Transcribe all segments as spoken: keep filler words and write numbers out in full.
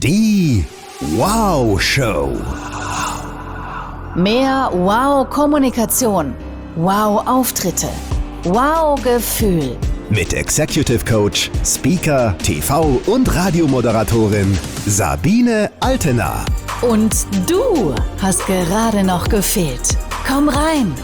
Die Wow-Show. Mehr Wow-Kommunikation, Wow-Auftritte, Wow-Gefühl. Mit Executive Coach, Speaker, T V- und Radiomoderatorin Sabine Altena. Und du hast gerade noch gefehlt. Komm rein!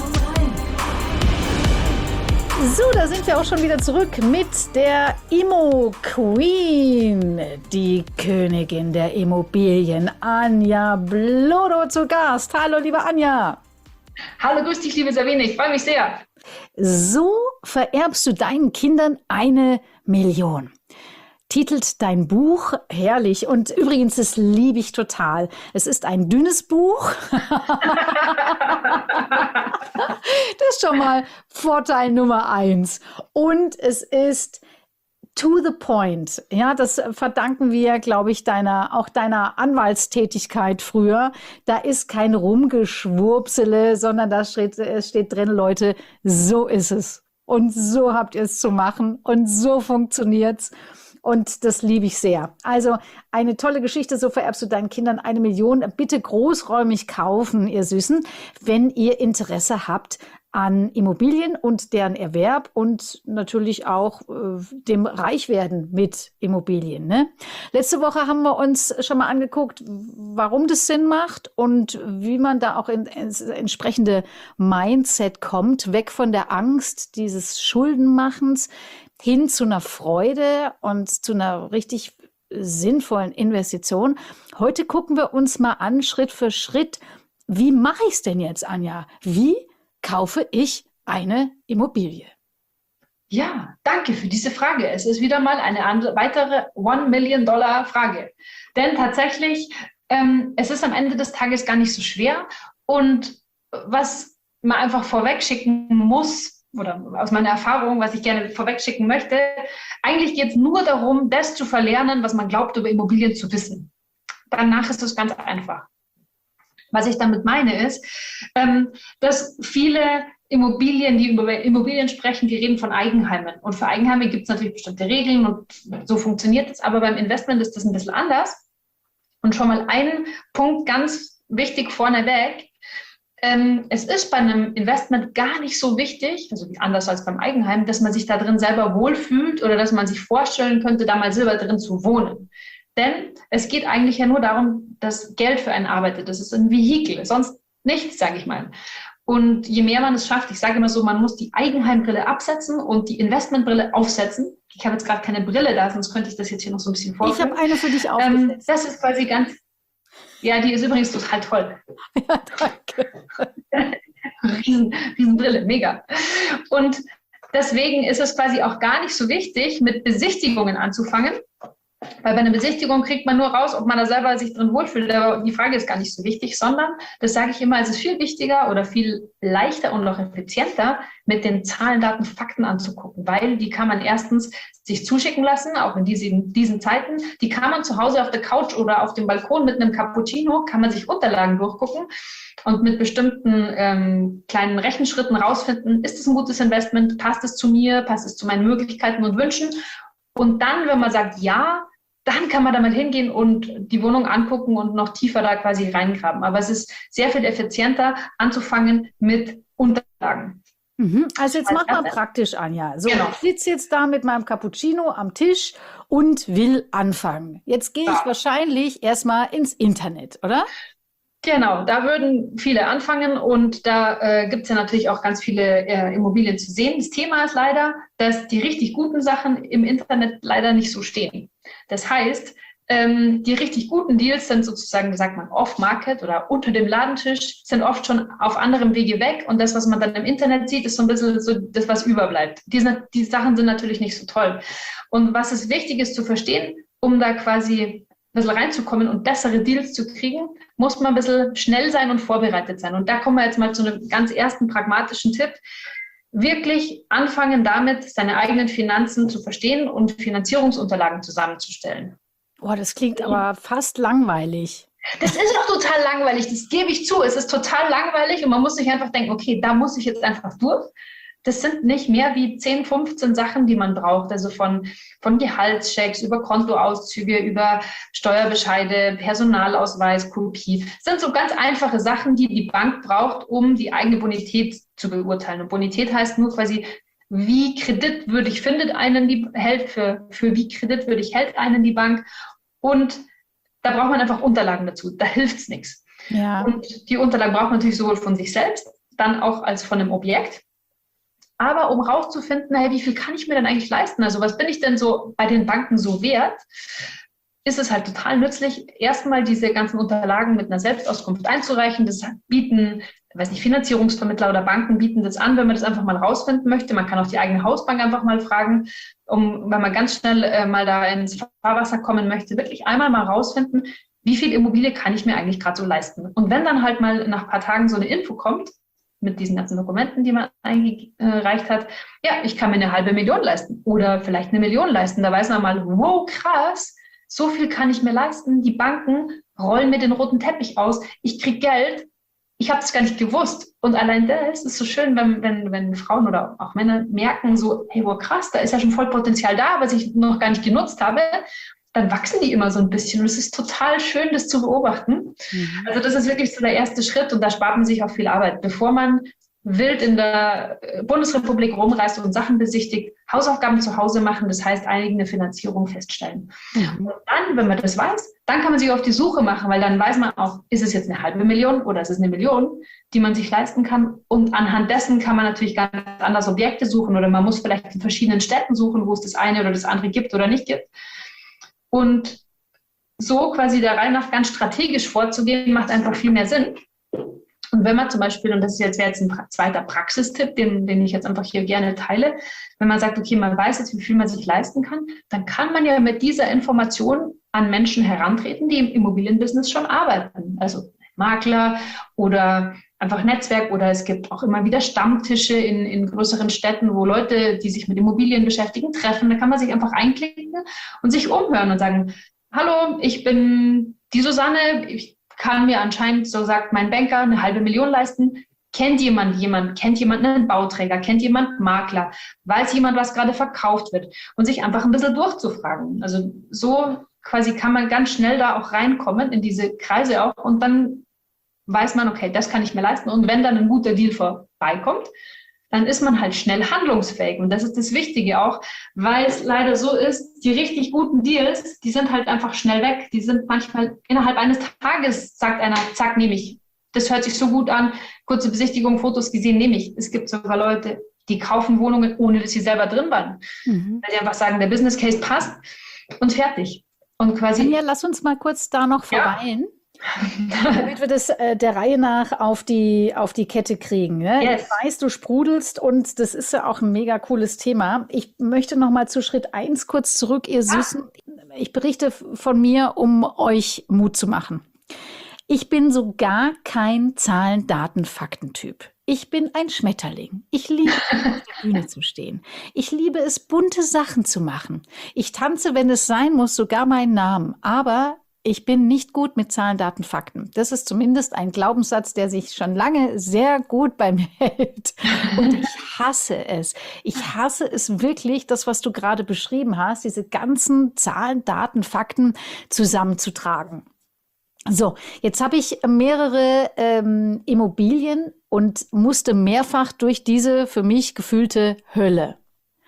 So, da sind wir auch schon wieder zurück mit der Immo-Queen, die Königin der Immobilien, Anja Blodo zu Gast. Hallo, liebe Anja. Hallo, grüß dich, liebe Sabine, ich freue mich sehr. So vererbst du deinen Kindern eine Million. Titelt dein Buch, herrlich. Und übrigens, das liebe ich total. Es ist ein dünnes Buch. Das ist schon mal Vorteil Nummer eins. Und es ist to the point. Ja, das verdanken wir, glaube ich, deiner, auch deiner Anwaltstätigkeit früher. Da ist kein Rumgeschwurbsele, sondern da steht, es steht drin, Leute, so ist es. Und so habt ihr es zu machen. Und so funktioniert's. Und das liebe ich sehr. Also eine tolle Geschichte, so vererbst du deinen Kindern eine Million. Bitte großräumig kaufen, ihr Süßen, wenn ihr Interesse habt an Immobilien und deren Erwerb und natürlich auch äh, dem Reichwerden mit Immobilien. Ne? Letzte Woche haben wir uns schon mal angeguckt, warum das Sinn macht und wie man da auch in, ins entsprechende Mindset kommt, weg von der Angst dieses Schuldenmachens hin zu einer Freude und zu einer richtig sinnvollen Investition. Heute gucken wir uns mal an, Schritt für Schritt, wie mache ich es denn jetzt, Anja? Wie kaufe ich eine Immobilie? Ja, danke für diese Frage. Es ist wieder mal eine andere, weitere One-Million-Dollar-Frage. Denn tatsächlich, ähm, es ist am Ende des Tages gar nicht so schwer. Und was man einfach vorweg schicken muss, oder aus meiner Erfahrung, was ich gerne vorweg schicken möchte, eigentlich geht es nur darum, das zu verlernen, was man glaubt, über Immobilien zu wissen. Danach ist es ganz einfach. Was ich damit meine ist, ähm, dass viele Immobilien, die über Immobilien sprechen, die reden von Eigenheimen. Und für Eigenheime gibt es natürlich bestimmte Regeln und so funktioniert es. Aber beim Investment ist das ein bisschen anders. Und schon mal ein Punkt ganz wichtig vorneweg. Ähm, es ist bei einem Investment gar nicht so wichtig, also anders als beim Eigenheim, dass man sich da drin selber wohlfühlt oder dass man sich vorstellen könnte, da mal selber drin zu wohnen. Denn es geht eigentlich ja nur darum, dass Geld für einen arbeitet. Das ist ein Vehikel, sonst nichts, sage ich mal. Und je mehr man es schafft, ich sage immer so, man muss die Eigenheimbrille absetzen und die Investmentbrille aufsetzen. Ich habe jetzt gerade keine Brille da, sonst könnte ich das jetzt hier noch so ein bisschen vorstellen. Ich habe eine für dich aufgesetzt. Ähm, das ist quasi ganz... Ja, die ist übrigens total toll. Ja, danke. Riesen, Riesenbrille, mega. Und deswegen ist es quasi auch gar nicht so wichtig, mit Besichtigungen anzufangen, weil bei einer Besichtigung kriegt man nur raus, ob man da selber sich drin wohlfühlt. Aber die Frage ist gar nicht so wichtig, sondern, das sage ich immer, es ist viel wichtiger oder viel leichter und noch effizienter, mit den Zahlen, Daten, Fakten anzugucken, weil die kann man erstens sich zuschicken lassen, auch in diesen, diesen Zeiten. Die kann man zu Hause auf der Couch oder auf dem Balkon mit einem Cappuccino, kann man sich Unterlagen durchgucken und mit bestimmten ähm, kleinen Rechenschritten rausfinden, ist es ein gutes Investment, passt es zu mir, passt es zu meinen Möglichkeiten und Wünschen. Und dann, wenn man sagt, ja, dann kann man damit hingehen und die Wohnung angucken und noch tiefer da quasi reingraben. Aber es ist sehr viel effizienter, anzufangen mit Unterlagen. Mhm. Also jetzt mach mal praktisch, Anja. So, genau. Ich sitze jetzt da mit meinem Cappuccino am Tisch und will anfangen. Jetzt gehe ich ja. wahrscheinlich erstmal ins Internet, oder? Genau, da würden viele anfangen und da äh, gibt es ja natürlich auch ganz viele äh, Immobilien zu sehen. Das Thema ist leider, dass die richtig guten Sachen im Internet leider nicht so stehen. Das heißt, ähm, die richtig guten Deals sind sozusagen, wie sagt man, off-market oder unter dem Ladentisch, sind oft schon auf anderem Wege weg und das, was man dann im Internet sieht, ist so ein bisschen so das, was überbleibt. Die, die Sachen sind natürlich nicht so toll. Und was es wichtig ist zu verstehen, um da quasi ein bisschen reinzukommen und bessere Deals zu kriegen, muss man ein bisschen schnell sein und vorbereitet sein. Und da kommen wir jetzt mal zu einem ganz ersten pragmatischen Tipp. Wirklich anfangen damit, seine eigenen Finanzen zu verstehen und Finanzierungsunterlagen zusammenzustellen. Boah, das klingt aber fast langweilig. Das ist auch total langweilig, das gebe ich zu. Es ist total langweilig und man muss sich einfach denken, okay, da muss ich jetzt einfach durch. das sind nicht mehr wie zehn, fünfzehn Sachen, die man braucht. Also von, von Gehaltschecks über Kontoauszüge, über Steuerbescheide, Personalausweis, Kopie. Das sind so ganz einfache Sachen, die die Bank braucht, um die eigene Bonität zu beurteilen. Und Bonität heißt nur quasi, wie kreditwürdig findet einen die hält, für, für wie kreditwürdig hält einen die Bank. Und da braucht man einfach Unterlagen dazu. Da hilft es nichts. Ja. Und die Unterlagen braucht man natürlich sowohl von sich selbst, dann auch als von einem Objekt. Aber um rauszufinden, hey, wie viel kann ich mir denn eigentlich leisten? Also was bin ich denn so bei den Banken so wert? Ist es halt total nützlich, erstmal diese ganzen Unterlagen mit einer Selbstauskunft einzureichen. Das bieten, ich weiß nicht, Finanzierungsvermittler oder Banken bieten das an, wenn man das einfach mal rausfinden möchte. Man kann auch die eigene Hausbank einfach mal fragen, um, wenn man ganz schnell äh, mal da ins Fahrwasser kommen möchte, wirklich einmal mal rausfinden, wie viel Immobilie kann ich mir eigentlich gerade so leisten? Und wenn dann halt mal nach ein paar Tagen so eine Info kommt, mit diesen ganzen Dokumenten, die man eingereicht hat, ja, ich kann mir eine halbe Million leisten oder vielleicht eine Million leisten. Da weiß man mal, wow, krass, so viel kann ich mir leisten. Die Banken rollen mir den roten Teppich aus. Ich kriege Geld. Ich habe es gar nicht gewusst. Und allein das ist so schön, wenn, wenn, wenn Frauen oder auch Männer merken so, hey, wow, krass, da ist ja schon voll Potenzial da, was ich noch gar nicht genutzt habe. Dann wachsen die immer so ein bisschen. Und es ist total schön, das zu beobachten. Mhm. Also das ist wirklich so der erste Schritt und da spart man sich auch viel Arbeit. Bevor man wild in der Bundesrepublik rumreist und Sachen besichtigt, Hausaufgaben zu Hause machen, das heißt eigene Finanzierung feststellen. Mhm. Und dann, wenn man das weiß, dann kann man sich auf die Suche machen, weil dann weiß man auch, ist es jetzt eine halbe Million oder ist es eine Million, die man sich leisten kann. Und anhand dessen kann man natürlich ganz anders Objekte suchen oder man muss vielleicht in verschiedenen Städten suchen, wo es das eine oder das andere gibt oder nicht gibt. Und so quasi der Reihe nach ganz strategisch vorzugehen, macht einfach viel mehr Sinn. Und wenn man zum Beispiel, und das ist jetzt, wäre jetzt ein zweiter Praxistipp, den, den ich jetzt einfach hier gerne teile, wenn man sagt, okay, man weiß jetzt, wie viel man sich leisten kann, dann kann man ja mit dieser Information an Menschen herantreten, die im Immobilienbusiness schon arbeiten. Also Makler oder einfach Netzwerk oder es gibt auch immer wieder Stammtische in, in größeren Städten, wo Leute, die sich mit Immobilien beschäftigen, treffen. Da kann man sich einfach einklicken und sich umhören und sagen, hallo, ich bin die Susanne, ich kann mir anscheinend, so sagt mein Banker, eine halbe Million leisten. Kennt jemand jemanden? Kennt jemand einen Bauträger? Kennt jemand Makler? Weiß jemand, was gerade verkauft wird? Und sich einfach ein bisschen durchzufragen. Also so quasi kann man ganz schnell da auch reinkommen in diese Kreise auch und dann weiß man, okay, das kann ich mir leisten. Und wenn dann ein guter Deal vorbeikommt, dann ist man halt schnell handlungsfähig. Und das ist das Wichtige auch, weil es leider so ist, die richtig guten Deals, die sind halt einfach schnell weg. Die sind manchmal innerhalb eines Tages, sagt einer, zack, nehme ich. Das hört sich so gut an. Kurze Besichtigung, Fotos gesehen, nehme ich. Es gibt sogar Leute, die kaufen Wohnungen, ohne dass sie selber drin waren. Mhm. Weil sie einfach sagen, der Business Case passt und fertig. Und quasi. Ja, lass uns mal kurz da noch verweilen. Ja. Damit wir das äh, der Reihe nach auf die, auf die Kette kriegen. Ne? Yes. Ich weiß, du sprudelst und das ist ja auch ein mega cooles Thema. Ich möchte noch mal zu Schritt eins kurz zurück, ihr Süßen. Ah. Ich berichte von mir, um euch Mut zu machen. Ich bin so gar kein Zahlen-, Daten-, Faktentyp. Ich bin ein Schmetterling. Ich liebe es, auf der Bühne zu stehen. Ich liebe es, bunte Sachen zu machen. Ich tanze, wenn es sein muss, sogar meinen Namen. Aber ich bin nicht gut mit Zahlen, Daten, Fakten. Das ist zumindest ein Glaubenssatz, der sich schon lange sehr gut bei mir hält. Und ich hasse es. Ich hasse es wirklich, das, was du gerade beschrieben hast, diese ganzen Zahlen, Daten, Fakten zusammenzutragen. So, jetzt habe ich mehrere ähm, Immobilien und musste mehrfach durch diese für mich gefühlte Hölle.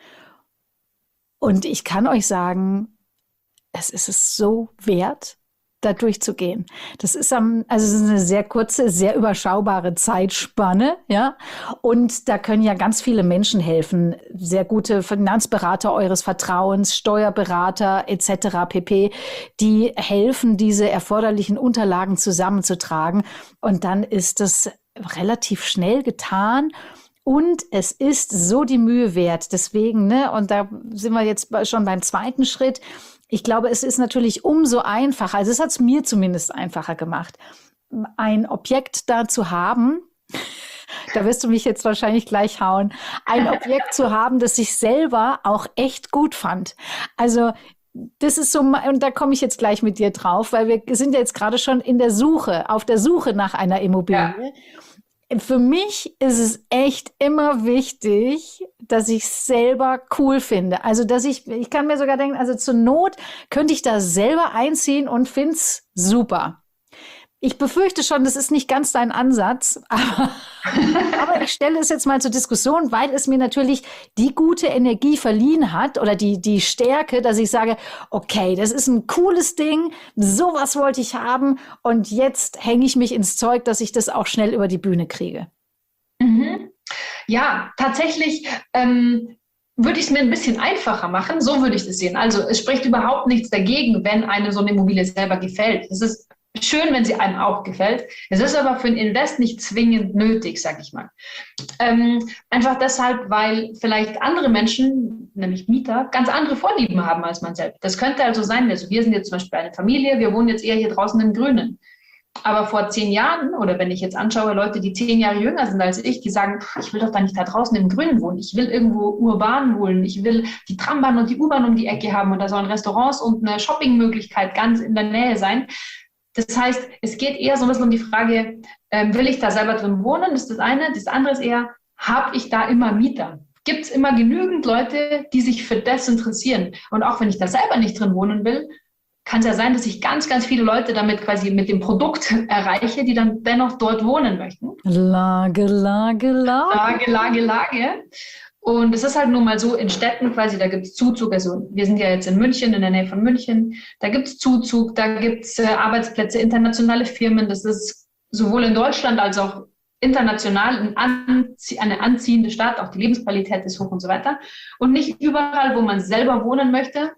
Und ich kann euch sagen, es ist es so wert, da durchzugehen. Das ist am, also es ist eine sehr kurze, sehr überschaubare Zeitspanne, ja. Und da können ja ganz viele Menschen helfen. Sehr gute Finanzberater eures Vertrauens, Steuerberater et cetera pp. Die helfen, diese erforderlichen Unterlagen zusammenzutragen. Und dann ist das relativ schnell getan. Und es ist so die Mühe wert. Deswegen, ne, und da sind wir jetzt schon beim zweiten Schritt. Ich glaube, es ist natürlich umso einfacher, also es hat es mir zumindest einfacher gemacht, ein Objekt da zu haben, da wirst du mich jetzt wahrscheinlich gleich hauen, ein Objekt zu haben, das ich selber auch echt gut fand. Also das ist so, und da komme ich jetzt gleich mit dir drauf, weil wir sind ja jetzt gerade schon in der Suche, auf der Suche nach einer Immobilie. Ja. für mich ist es echt immer wichtig, dass ich es selber cool finde. Also, dass ich, ich kann mir sogar denken, also zur Not könnte ich da selber einziehen und finde es super. Ich befürchte schon, das ist nicht ganz dein Ansatz, aber, aber ich stelle es jetzt mal zur Diskussion, weil es mir natürlich die gute Energie verliehen hat oder die, die Stärke, dass ich sage, okay, das ist ein cooles Ding, sowas wollte ich haben und jetzt hänge ich mich ins Zeug, dass ich das auch schnell über die Bühne kriege. Mhm. Ja, tatsächlich ähm, würde ich es mir ein bisschen einfacher machen, so würde ich das sehen. Also es spricht überhaupt nichts dagegen, wenn einem so eine Immobilie selber gefällt. Es ist schön, wenn sie einem auch gefällt. Es ist aber für ein Invest nicht zwingend nötig, sag ich mal. Ähm, einfach deshalb, weil vielleicht andere Menschen, nämlich Mieter, ganz andere Vorlieben haben als man selbst. Das könnte also sein, also wir sind jetzt zum Beispiel eine Familie, wir wohnen jetzt eher hier draußen im Grünen. Aber vor zehn Jahren, oder wenn ich jetzt anschaue, Leute, die zehn Jahre jünger sind als ich, die sagen, ich will doch da nicht da draußen im Grünen wohnen. Ich will irgendwo urban wohnen. Ich will die Trambahn und die U-Bahn um die Ecke haben und da sollen Restaurants und eine Shoppingmöglichkeit ganz in der Nähe sein. Das heißt, es geht eher so ein bisschen um die Frage, ähm, will ich da selber drin wohnen? Das ist das eine. Das andere ist eher, habe ich da immer Mieter? Gibt es immer genügend Leute, die sich für das interessieren? Und auch wenn ich da selber nicht drin wohnen will, kann es ja sein, dass ich ganz, ganz viele Leute damit quasi mit dem Produkt erreiche, die dann dennoch dort wohnen möchten. Lage, Lage, Lage. Lage, Lage, Lage. Und es ist halt nun mal so, in Städten quasi, da gibt es Zuzug, also wir sind ja jetzt in München, in der Nähe von München, da gibt es Zuzug, da gibt es äh, Arbeitsplätze, internationale Firmen, das ist sowohl in Deutschland als auch international ein Anzie- eine anziehende Stadt, auch die Lebensqualität ist hoch und so weiter. Und nicht überall, wo man selber wohnen möchte,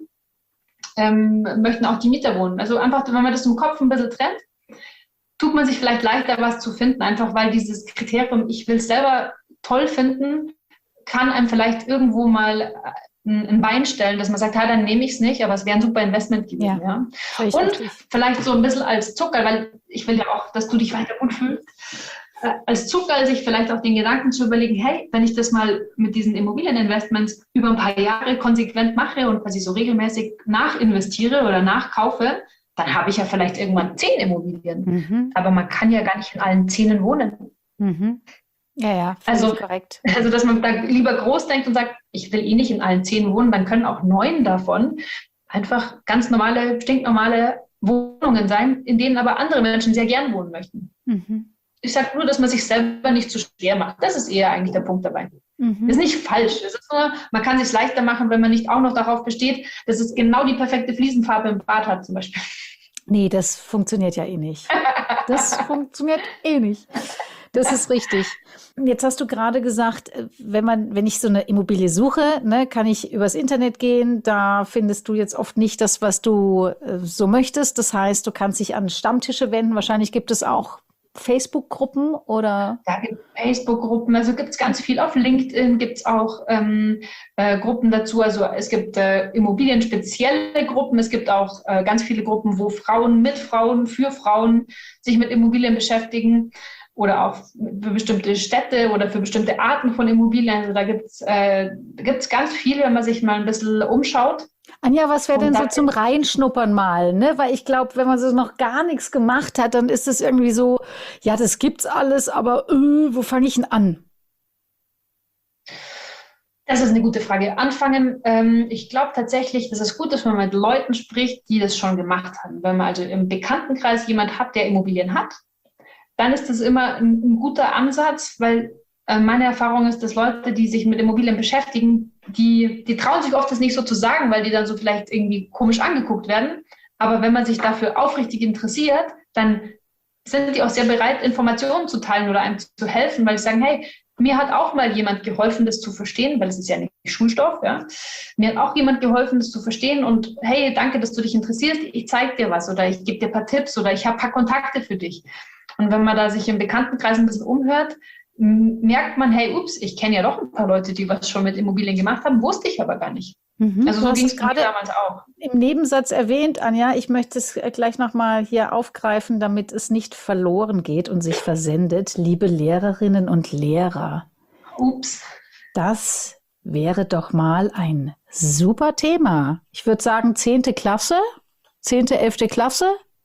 ähm, möchten auch die Mieter wohnen. Also einfach, wenn man das im Kopf ein bisschen trennt, tut man sich vielleicht leichter, was zu finden, einfach weil dieses Kriterium, ich will es selber toll finden, kann einem vielleicht irgendwo mal ein Bein stellen, dass man sagt, ja, dann nehme ich es nicht, aber es wäre ein super Investment gewesen. Ja. Ja. Und richtig. Vielleicht so ein bisschen als Zucker, weil ich will ja auch, dass du dich weiter gut fühlst, äh, als Zucker sich vielleicht auch den Gedanken zu überlegen, hey, wenn ich das mal mit diesen Immobilieninvestments über ein paar Jahre konsequent mache und quasi so regelmäßig nachinvestiere oder nachkaufe, dann habe ich ja vielleicht irgendwann zehn Immobilien. Mhm. Aber man kann ja gar nicht in allen zehnen wohnen. Mhm. Ja, ja, also, korrekt. Also, dass man da lieber groß denkt und sagt, ich will eh nicht in allen zehn wohnen, dann können auch neun davon einfach ganz normale, stinknormale Wohnungen sein, in denen aber andere Menschen sehr gern wohnen möchten. Mhm. Ich sage nur, dass man sich selber nicht zu schwer macht. Das ist eher eigentlich der Punkt dabei. Mhm. Das ist nicht falsch. Das ist nur, man kann es sich leichter machen, wenn man nicht auch noch darauf besteht, dass es genau die perfekte Fliesenfarbe im Bad hat zum Beispiel. Nee, das funktioniert ja eh nicht. Das funktioniert eh nicht. Das ist richtig. Jetzt hast du gerade gesagt, wenn man, wenn ich so eine Immobilie suche, ne, kann ich übers Internet gehen. Da findest du jetzt oft nicht das, was du äh, so möchtest. Das heißt, du kannst dich an Stammtische wenden. Wahrscheinlich gibt es auch Facebook-Gruppen oder? Da gibt es Facebook-Gruppen, also gibt es ganz viel. Auf LinkedIn gibt es auch ähm, äh, Gruppen dazu. Also es gibt äh, immobilienspezielle Gruppen. Es gibt auch äh, ganz viele Gruppen, wo Frauen mit Frauen, für Frauen sich mit Immobilien beschäftigen. Oder auch für bestimmte Städte oder für bestimmte Arten von Immobilien. Also da gibt es äh, gibt's ganz viele, wenn man sich mal ein bisschen umschaut. Anja, was wäre denn so zum Reinschnuppern mal? Ne? Weil ich glaube, wenn man so noch gar nichts gemacht hat, dann ist es irgendwie so, ja, das gibt's alles, aber äh, wo fange ich denn an? Das ist eine gute Frage. Anfangen, ähm, ich glaube tatsächlich, dass es gut ist, wenn man mit Leuten spricht, die das schon gemacht haben. Wenn man also im Bekanntenkreis jemand hat, der Immobilien hat, dann ist das immer ein, ein guter Ansatz, weil äh, meine Erfahrung ist, dass Leute, die sich mit Immobilien beschäftigen, die, die trauen sich oft das nicht so zu sagen, weil die dann so vielleicht irgendwie komisch angeguckt werden. Aber wenn man sich dafür aufrichtig interessiert, dann sind die auch sehr bereit, Informationen zu teilen oder einem zu helfen, weil sie sagen, hey, mir hat auch mal jemand geholfen, das zu verstehen, weil es ist ja nicht Schulstoff, ja. Mir hat auch jemand geholfen, das zu verstehen und hey, danke, dass du dich interessierst, ich zeige dir was oder ich gebe dir ein paar Tipps oder ich habe ein paar Kontakte für dich. Und wenn man da sich im Bekanntenkreis ein bisschen umhört, merkt man, hey, ups, ich kenne ja doch ein paar Leute, die was schon mit Immobilien gemacht haben, wusste ich aber gar nicht. Mhm. Also so ging es gerade damals auch. Im Nebensatz erwähnt, Anja, ich möchte es gleich nochmal hier aufgreifen, damit es nicht verloren geht und sich versendet. Liebe Lehrerinnen und Lehrer, ups, das wäre doch mal ein super Thema. Ich würde sagen, zehnte Klasse, zehnte, elfte Klasse.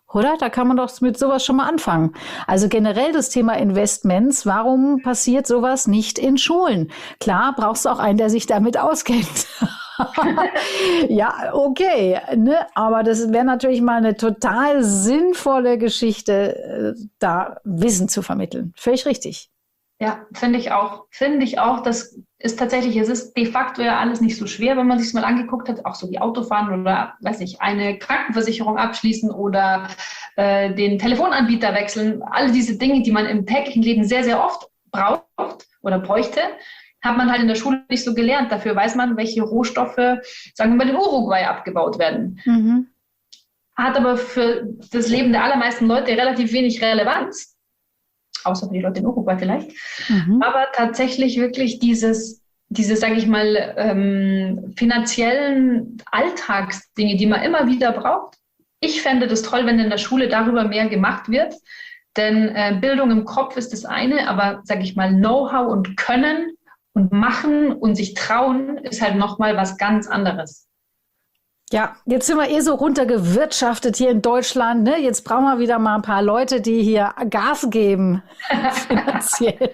Oder? Da kann man doch mit sowas schon mal anfangen. Also generell das Thema Investments. Warum passiert sowas nicht in Schulen? Klar, brauchst du auch einen, der sich damit auskennt. Ja, okay. Ne? Aber das wäre natürlich mal eine total sinnvolle Geschichte, da Wissen zu vermitteln. Völlig richtig. Ja, finde ich auch. Finde ich auch, das ist tatsächlich, es ist de facto ja alles nicht so schwer, wenn man sich es mal angeguckt hat, auch so wie Autofahren oder, weiß ich, eine Krankenversicherung abschließen oder äh, den Telefonanbieter wechseln. Alle diese Dinge, die man im täglichen Leben sehr, sehr oft braucht oder bräuchte, hat man halt in der Schule nicht so gelernt. Dafür weiß man, welche Rohstoffe, sagen wir mal, in Uruguay abgebaut werden. Mhm. Hat aber für das Leben der allermeisten Leute relativ wenig Relevanz. Außer für die Leute in Uruguay vielleicht. Mhm. Aber tatsächlich wirklich dieses, diese, sage ich mal, ähm, finanziellen Alltagsdinge, die man immer wieder braucht. Ich fände das toll, wenn in der Schule darüber mehr gemacht wird. Denn äh, Bildung im Kopf ist das eine, aber, sage ich mal, Know-how und Können und Machen und sich trauen ist halt nochmal was ganz anderes. Ja, jetzt sind wir eh so runtergewirtschaftet hier in Deutschland. Ne? Jetzt brauchen wir wieder mal ein paar Leute, die hier Gas geben finanziell.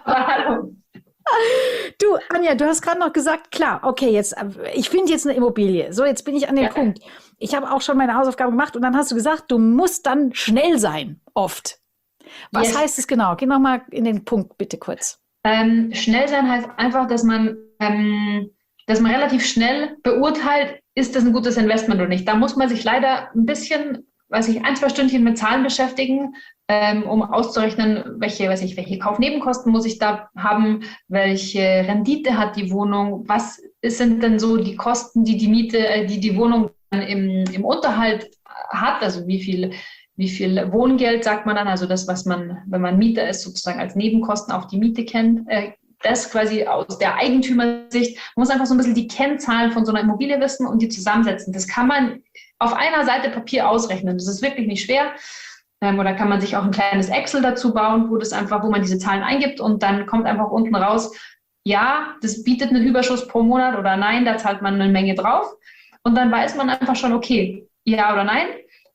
Du, Anja, du hast gerade noch gesagt, klar, okay, jetzt, ich finde jetzt eine Immobilie. So, jetzt bin ich an dem ja. Punkt. Ich habe auch schon meine Hausaufgaben gemacht und dann hast du gesagt, du musst dann schnell sein, oft. Was yes. heißt es genau? Geh noch mal in den Punkt, bitte kurz. Ähm, schnell sein heißt einfach, dass man, ähm, dass man relativ schnell beurteilt, ist das ein gutes Investment oder nicht. Da muss man sich leider ein bisschen, weiß ich, ein, zwei Stündchen mit Zahlen beschäftigen, ähm, um auszurechnen, welche, weiß ich, welche Kaufnebenkosten muss ich da haben, welche Rendite hat die Wohnung, was sind denn so die Kosten, die die Miete, äh, die die Wohnung im, im Unterhalt hat, also wie viel, wie viel Wohngeld sagt man dann, also das, was man, wenn man Mieter ist, sozusagen als Nebenkosten auf die Miete kennt, äh, das quasi aus der Eigentümersicht. Man muss einfach so ein bisschen die Kennzahlen von so einer Immobilie wissen und die zusammensetzen. Das kann man auf einer Seite Papier ausrechnen. Das ist wirklich nicht schwer. Ähm, oder kann man sich auch ein kleines Excel dazu bauen, wo das einfach, wo man diese Zahlen eingibt und dann kommt einfach unten raus, ja, das bietet einen Überschuss pro Monat oder nein, da zahlt man eine Menge drauf. Und dann weiß man einfach schon, okay, ja oder nein.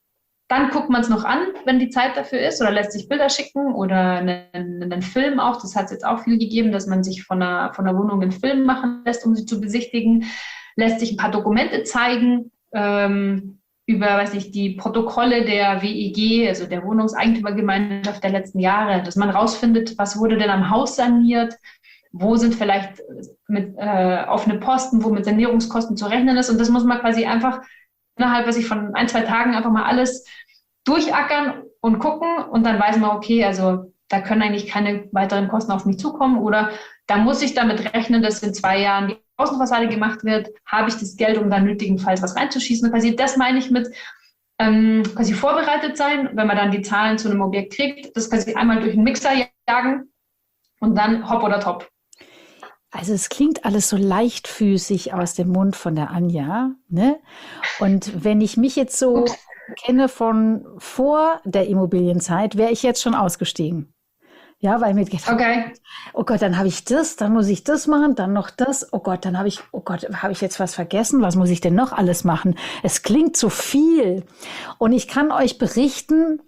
Dann guckt man es noch an, wenn die Zeit dafür ist, oder lässt sich Bilder schicken oder einen, einen Film auch. Das hat es jetzt auch viel gegeben, dass man sich von einer, von einer Wohnung einen Film machen lässt, um sie zu besichtigen. Lässt sich ein paar Dokumente zeigen ähm, über, weiß ich, die Protokolle der W E G, also der Wohnungseigentümergemeinschaft der letzten Jahre, dass man rausfindet, was wurde denn am Haus saniert, wo sind vielleicht mit äh, offene Posten, wo mit Sanierungskosten zu rechnen ist. Und das muss man quasi einfach innerhalb, weiß ich, von ein, zwei Tagen einfach mal alles durchackern und gucken und dann weiß man, okay, also da können eigentlich keine weiteren Kosten auf mich zukommen oder da muss ich damit rechnen, dass in zwei Jahren die Außenfassade gemacht wird, habe ich das Geld, um dann nötigenfalls was reinzuschießen. Quasi das meine ich mit ähm, quasi vorbereitet sein, wenn man dann die Zahlen zu einem Objekt kriegt, das quasi einmal durch den Mixer jagen und dann hopp oder top. Also es klingt alles so leichtfüßig aus dem Mund von der Anja, ne? Und wenn ich mich jetzt so Ups. kenne von vor der Immobilienzeit, wäre ich jetzt schon ausgestiegen. Ja, weil mir gedacht, okay. oh Gott, dann habe ich das, dann muss ich das machen, dann noch das. Oh Gott, dann habe ich, oh Gott, habe ich jetzt was vergessen? Was muss ich denn noch alles machen? Es klingt so viel. Und ich kann euch berichten,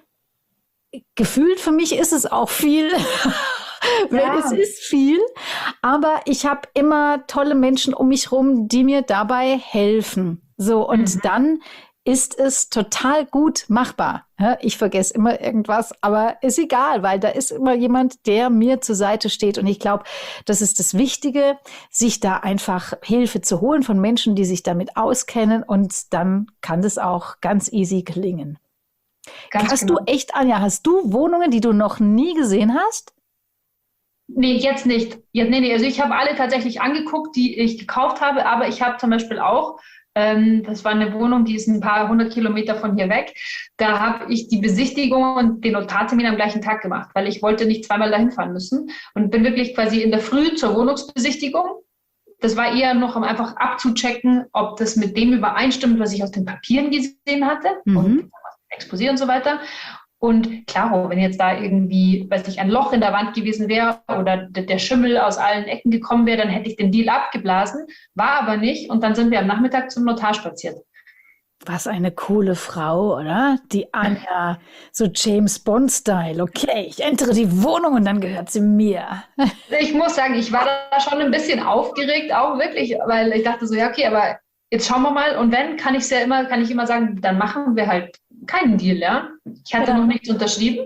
gefühlt für mich ist es auch viel. Ja. Es ist viel, aber ich habe immer tolle Menschen um mich rum, die mir dabei helfen. So, und mhm. dann ist es total gut machbar. Ich vergesse immer irgendwas, aber ist egal, weil da ist immer jemand, der mir zur Seite steht. Und ich glaube, das ist das Wichtige, sich da einfach Hilfe zu holen von Menschen, die sich damit auskennen. Und dann kann das auch ganz easy gelingen. Ganz hast genau. du echt, Anja, hast du Wohnungen, die du noch nie gesehen hast? Nee, jetzt nicht. Jetzt, nee, nee. Also ich habe alle tatsächlich angeguckt, die ich gekauft habe, aber ich habe zum Beispiel auch, ähm, das war eine Wohnung, die ist ein paar hundert Kilometer von hier weg, da habe ich die Besichtigung und den Notartermin am gleichen Tag gemacht, weil ich wollte nicht zweimal dahin fahren müssen und bin wirklich quasi in der Früh zur Wohnungsbesichtigung. Das war eher noch, um einfach abzuchecken, ob das mit dem übereinstimmt, was ich aus den Papieren gesehen hatte mhm. und Exposé und so weiter. Und klar, wenn jetzt da irgendwie, weiß ich, ein Loch in der Wand gewesen wäre oder der Schimmel aus allen Ecken gekommen wäre, dann hätte ich den Deal abgeblasen, war aber nicht. Und dann sind wir am Nachmittag zum Notar spaziert. Was eine coole Frau, oder? Die Anja, so James Bond-Style. Okay, ich entere die Wohnung und dann gehört sie mir. Ich muss sagen, ich war da schon ein bisschen aufgeregt, auch wirklich, weil ich dachte so, ja, okay, aber jetzt schauen wir mal. Und wenn, kann ich ja immer, kann ich immer sagen, dann machen wir halt keinen Deal, ja. Ich hatte Ja. noch nichts unterschrieben.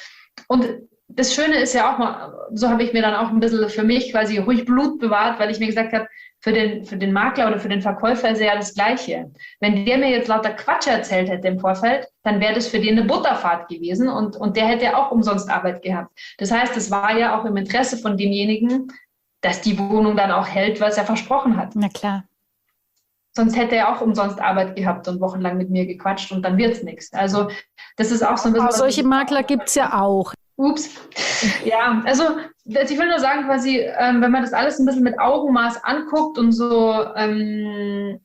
Und das Schöne ist ja auch mal, so habe ich mir dann auch ein bisschen für mich quasi ruhig Blut bewahrt, weil ich mir gesagt habe, für den, für den Makler oder für den Verkäufer ist ja das Gleiche. Wenn der mir jetzt lauter Quatsch erzählt hätte im Vorfeld, dann wäre das für den eine Butterfahrt gewesen und, und der hätte auch umsonst Arbeit gehabt. Das heißt, es war ja auch im Interesse von demjenigen, dass die Wohnung dann auch hält, was er versprochen hat. Na klar. Sonst hätte er auch umsonst Arbeit gehabt und wochenlang mit mir gequatscht und dann wird es nichts. Also das ist auch so ein bisschen... Aber solche Makler gibt es ja auch. Ups. Ja, also ich will nur sagen, quasi, ähm, wenn man das alles ein bisschen mit Augenmaß anguckt und so ähm,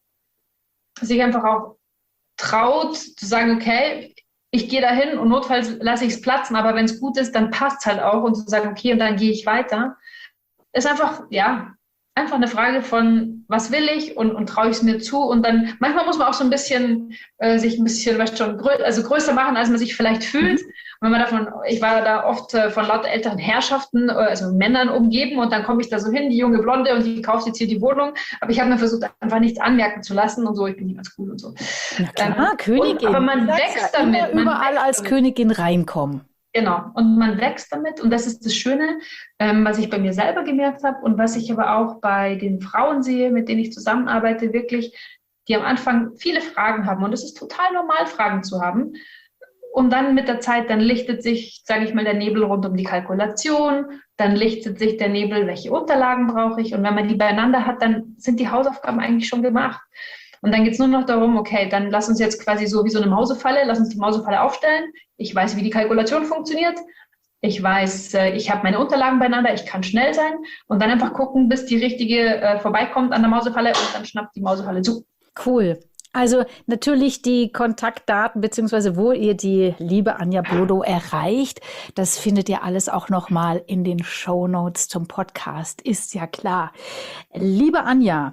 sich einfach auch traut, zu sagen, okay, ich gehe da hin und notfalls lasse ich es platzen, aber wenn es gut ist, dann passt es halt auch und zu sagen, okay, und dann gehe ich weiter, ist einfach, ja, einfach eine Frage von, was will ich und, und traue ich es mir zu und dann, manchmal muss man auch so ein bisschen, äh, sich ein bisschen, weißt schon, grö also größer machen, als man sich vielleicht fühlt. Und wenn man davon, ich war da oft äh, von lauter älteren Herrschaften, äh, also Männern umgeben und dann komme ich da so hin, die junge Blonde und die kauft jetzt hier die Wohnung, aber ich habe mir versucht, einfach nichts anmerken zu lassen und so, ich bin nicht ganz cool und so. Na klar, Ähm, Königin. und, aber man Sag's wächst ja, damit. immer Man überall wächst als damit. Königin reinkommen. Genau, und man wächst damit und das ist das Schöne, ähm, was ich bei mir selber gemerkt habe und was ich aber auch bei den Frauen sehe, mit denen ich zusammenarbeite, wirklich, die am Anfang viele Fragen haben und es ist total normal, Fragen zu haben und dann mit der Zeit, dann lichtet sich, sage ich mal, der Nebel rund um die Kalkulation, dann lichtet sich der Nebel, welche Unterlagen brauche ich und wenn man die beieinander hat, dann sind die Hausaufgaben eigentlich schon gemacht. Und dann geht es nur noch darum, okay, dann lass uns jetzt quasi so wie so eine Mausefalle, lass uns die Mausefalle aufstellen. Ich weiß, wie die Kalkulation funktioniert. Ich weiß, äh, ich habe meine Unterlagen beieinander, ich kann schnell sein. Und dann einfach gucken, bis die richtige äh, vorbeikommt an der Mausefalle und dann schnappt die Mausefalle zu. Cool. Also natürlich die Kontaktdaten, beziehungsweise wo ihr die liebe Anja Bodo erreicht, das findet ihr alles auch nochmal in den Shownotes zum Podcast, ist ja klar. Liebe Anja,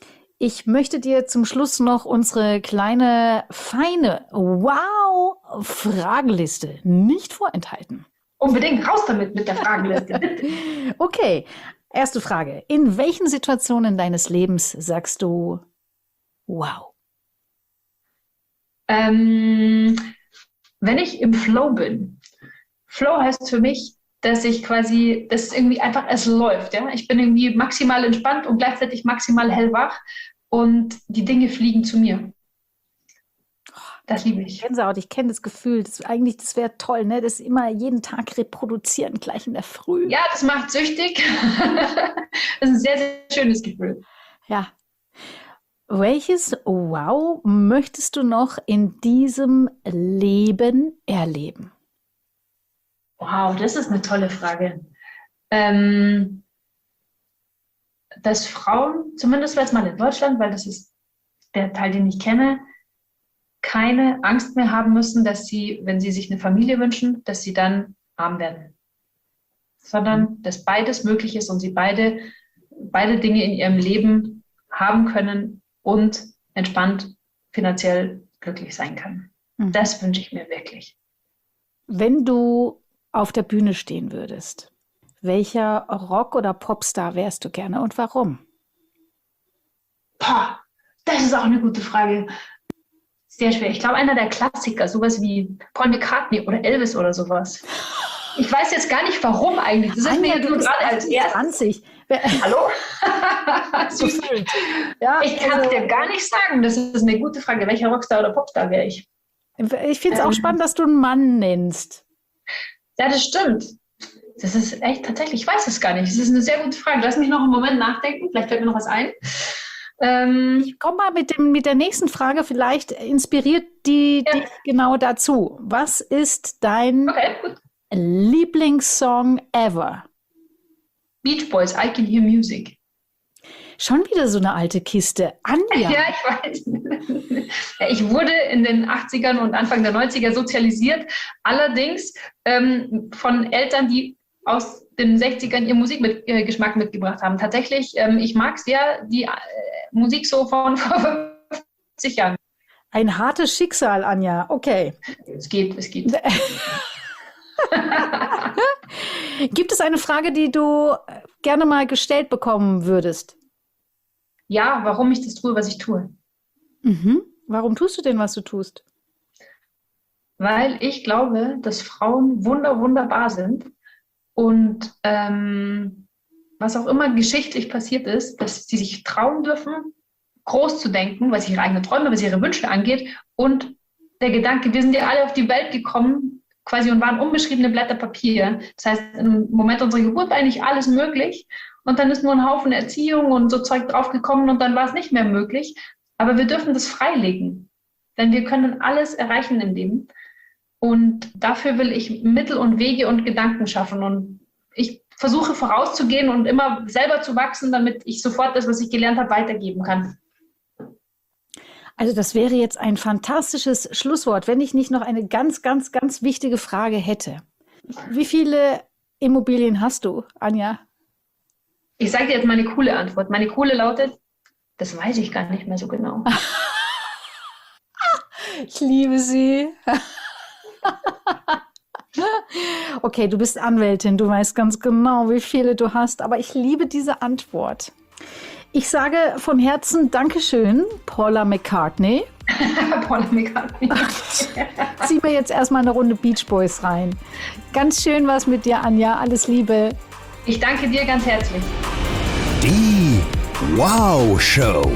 ich möchte dir zum Schluss noch unsere kleine, feine Wow-Fragenliste nicht vorenthalten. Unbedingt raus damit mit der Fragenliste. Okay, erste Frage. In welchen Situationen deines Lebens sagst du wow? ähm, wenn ich im Flow bin, Flow heißt für mich, dass ich quasi, dass irgendwie einfach es läuft. Ja? Ich bin irgendwie maximal entspannt und gleichzeitig maximal hellwach und die Dinge fliegen zu mir. Das liebe ich. Gänsehaut, ich kenne das Gefühl, das eigentlich, das wäre toll, ne? Das immer jeden Tag reproduzieren, gleich in der Früh. Ja, das macht süchtig. Das ist ein sehr, sehr schönes Gefühl. Ja. Welches Wow möchtest du noch in diesem Leben erleben? Wow, das ist eine tolle Frage. Ähm, dass Frauen, zumindest jetzt mal in Deutschland, weil das ist der Teil, den ich kenne, keine Angst mehr haben müssen, dass sie, wenn sie sich eine Familie wünschen, dass sie dann arm werden. Sondern, dass beides möglich ist und sie beide, beide Dinge in ihrem Leben haben können und entspannt finanziell glücklich sein können. Mhm. Das wünsche ich mir wirklich. Wenn du auf der Bühne stehen würdest, welcher Rock- oder Popstar wärst du gerne und warum? Boah, das ist auch eine gute Frage. Sehr schwer. Ich glaube, einer der Klassiker, sowas wie Paul McCartney oder Elvis oder sowas. Ich weiß jetzt gar nicht, warum eigentlich. Das ist Anja, mir du nur bist gerade als erstes. zwanzig. Hallo? Süß. Ja, Ich kann es also, dir gar nicht sagen. Das ist eine gute Frage. Welcher Rockstar oder Popstar wäre ich? ich finde es auch Ähm. spannend, dass du einen Mann nennst. Ja, das stimmt. Das ist echt tatsächlich, ich weiß es gar nicht. Das ist eine sehr gute Frage. Lass mich noch einen Moment nachdenken. Vielleicht fällt mir noch was ein. Ähm, Ich komme mal mit, dem, mit der nächsten Frage. Vielleicht inspiriert die Ja. dich genau dazu. Was ist dein okay, gut. Lieblingssong ever? Beach Boys, I Can Hear Music. Schon wieder so eine alte Kiste. Anja. Ja, ich weiß. Ja, ich wurde in den achtzigern und Anfang der neunziger sozialisiert, allerdings ähm, von Eltern, die aus den sechzigern ihr Musikgeschmack mit, äh, mitgebracht haben. Tatsächlich, ähm, ich mag sehr die äh, Musik so von vor fünfzig Jahren. Ein hartes Schicksal, Anja. Okay. Es geht, es geht. Gibt es eine Frage, die du gerne mal gestellt bekommen würdest? Ja, warum ich das tue, was ich tue. Mhm. Warum tust du denn, was du tust? Weil ich glaube, dass Frauen wunder, wunderbar sind und ähm, was auch immer geschichtlich passiert ist, dass sie sich trauen dürfen, groß zu denken, was ihre eigenen Träume, was ihre Wünsche angeht. Und der Gedanke, wir sind ja alle auf die Welt gekommen, quasi und waren unbeschriebene Blätter Papier. Das heißt, im Moment unserer Geburt war eigentlich alles möglich. Und dann ist nur ein Haufen Erziehung und so Zeug draufgekommen und dann war es nicht mehr möglich. Aber wir dürfen das freilegen, denn wir können alles erreichen im Leben. Und dafür will ich Mittel und Wege und Gedanken schaffen. Und ich versuche vorauszugehen und immer selber zu wachsen, damit ich sofort das, was ich gelernt habe, weitergeben kann. Also das wäre jetzt ein fantastisches Schlusswort, wenn ich nicht noch eine ganz, ganz, ganz wichtige Frage hätte. Wie viele Immobilien hast du, Anja? Ich sage dir jetzt meine coole Antwort. Meine coole lautet, das weiß ich gar nicht mehr so genau. Ich liebe sie. Okay, du bist Anwältin, du weißt ganz genau, wie viele du hast, aber ich liebe diese Antwort. Ich sage von Herzen Dankeschön, Paula McCartney. Paula McCartney. Zieh mir jetzt erstmal eine Runde Beach Boys rein. Ganz schön was mit dir, Anja. Alles Liebe. Ich danke dir ganz herzlich. Die Wow Show.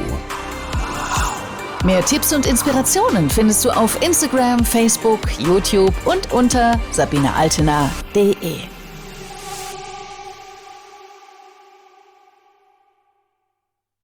Mehr Tipps und Inspirationen findest du auf Instagram, Facebook, YouTube und unter sabine altena punkt de.